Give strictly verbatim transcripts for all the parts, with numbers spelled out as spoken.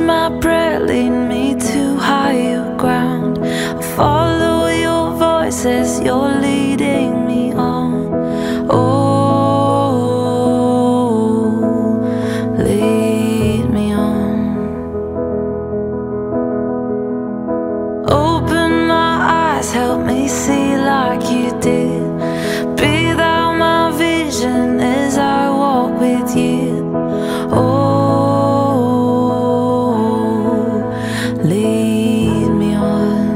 my prayer, lead me to higher ground. I'll follow your voice as you're leading me on. Oh, lead me on. Open my eyes, help me see like you did. Be thou my vision as I walk with you. Oh, lead me on.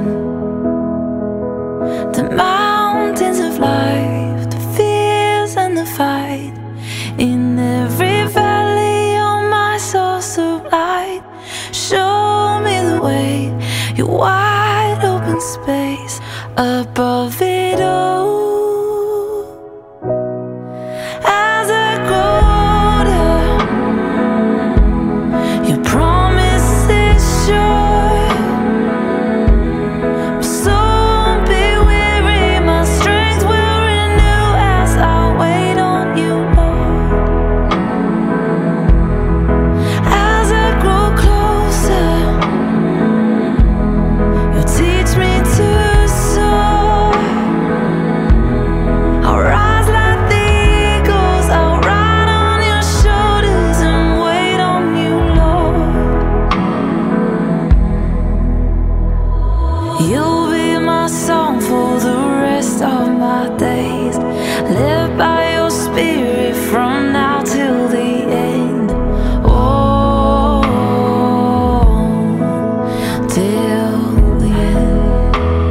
The mountains of life, the fears and the fight. In every valley, you're my source of light. Show me the way, your wide open space above it all. As I grow older, your promise is sure. My soul won't be weary, my strength will renew as I wait on you, Lord. As I grow closer, you'll teach me to soar. I'll rise like the eagles, I'll ride on your shoulders and wait on you, Lord. You'll be my song for the rest of my days, led by your spirit from now till the end. Oh, till the end.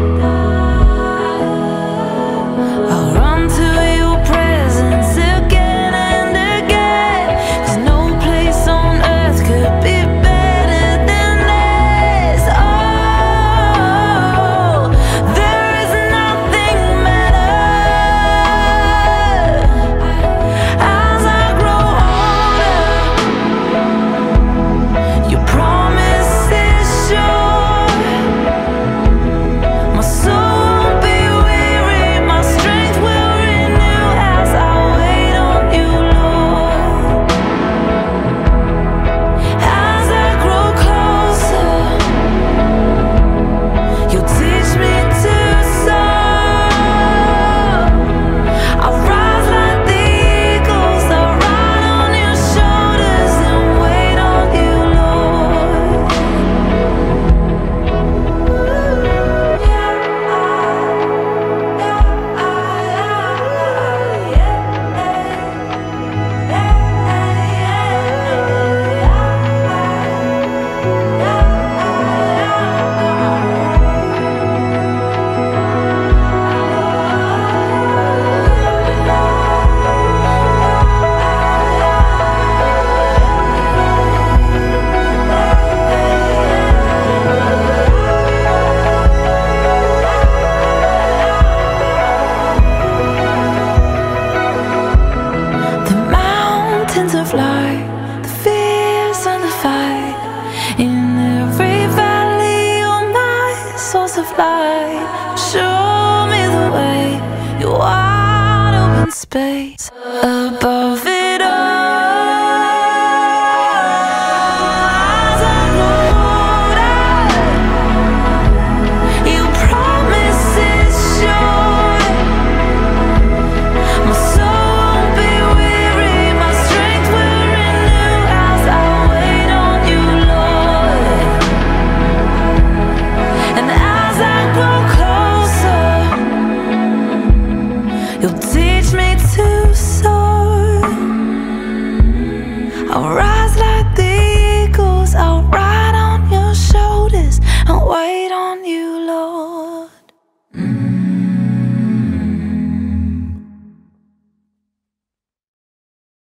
I'll run to your presence again and again, 'cause no place on earth could be better than this. Oh, there is nothing better. As I grow older, your promise is sure. My soul won't be weary, my strength will renew as I wait on you, Lord. As I grow closer, you'll teach me to soar. I'll rise like the eagles, I'll ride on your shoulders and wait on you, Lord. The mountains of light, the fears and the fight. In every valley, you're my source of light. Show me the way, your wide open space above it.